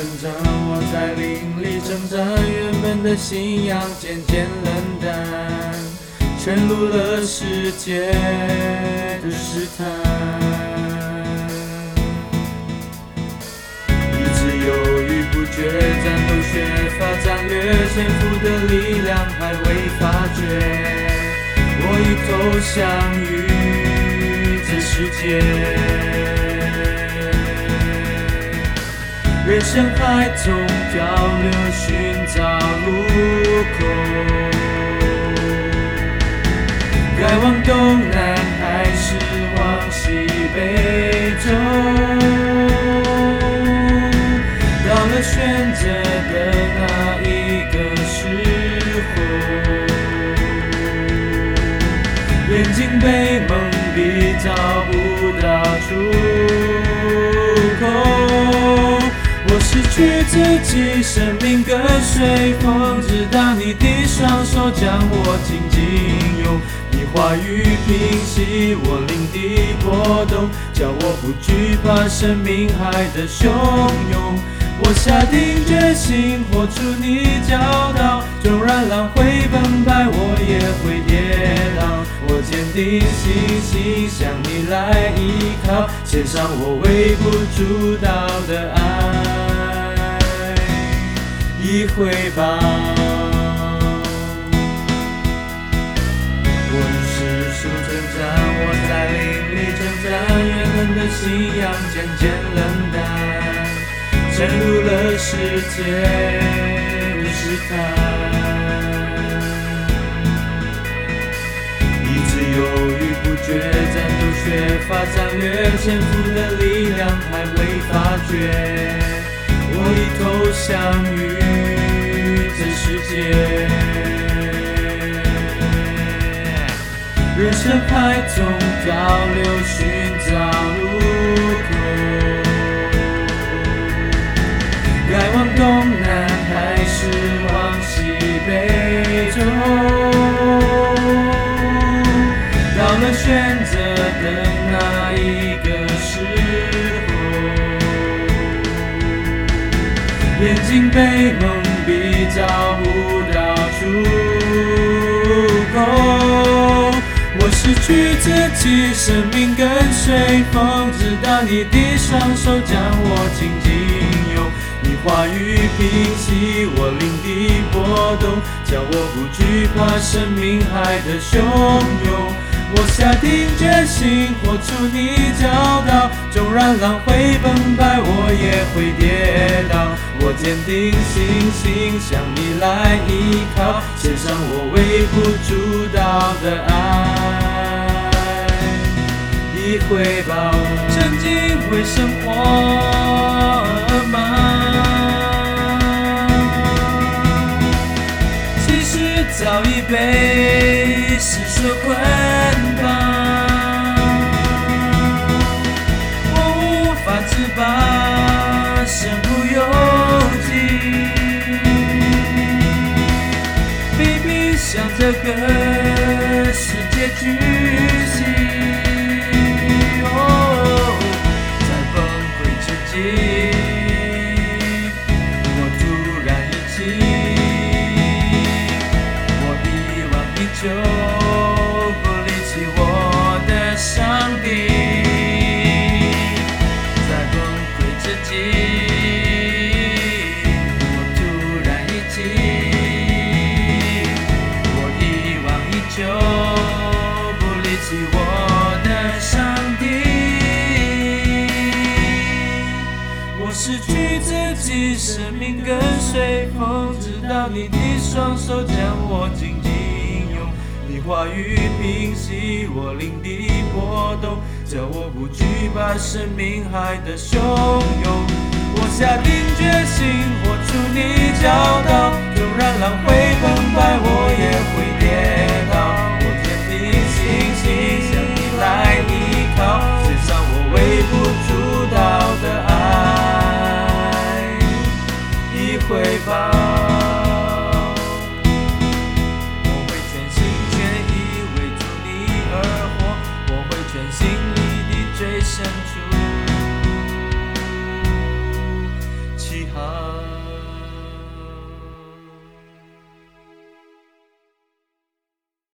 长，我在林里挣扎，原本的信仰渐渐冷淡，沉入了世界的试探。一直犹豫不决，战斗缺乏战略，潜伏的力量还未发觉。我已投降于这世界，人生海中漂流，寻找路口。该往东南还是往西北走？到了选择的那一个时候，眼睛被蒙蔽，找不到出口。我失去自己，生命跟随风，直到你的双手将我紧紧拥。你话语平息我灵的波动，叫我不惧怕生命海的汹涌。我下定决心活出你教导，纵然浪会澎湃，我也会跌倒。我坚定信心向你来依靠，献上我微不足道的爱，已回报。我世俗挣扎，我在林里挣扎，怨恨的信仰渐渐冷淡，沉入了世界的试探。一直犹豫不决，战斗缺乏战略，潜伏的力量还未发觉。我已投降于这世界，人生海中漂流，寻找路口。该往东南还是往西北走？到了选择的那一个时候，眼睛被蒙蔽，找不到出口。我失去自己，生命跟随风，直到你的双手将我紧紧拥。你话语平息我灵的波动，叫我不惧怕生命海的汹涌。我下定决心活出你教导，纵然浪会澎湃，我也会跌倒。我坚定信心向你来依靠，献上我微不足道的爱，已回报。曾经会生活吗？其实早已被世俗捆绑，我无法自拔，身不由己，被逼向这个世界屈膝。在崩溃之际，我突然忆起，我一往一久不离弃我的上帝。在崩溃之际，我突然忆起，我一往一久不离弃我的上帝。我失去自己，生命跟随风，直到你的双手将我紧紧拥。你话语平息我灵的波动，叫我不惧怕生命海的汹涌。我下定决心活出你教导，纵然浪会澎湃，我也会跌倒。我坚定信心向你来依靠，献上我微不足道的爱，已回报。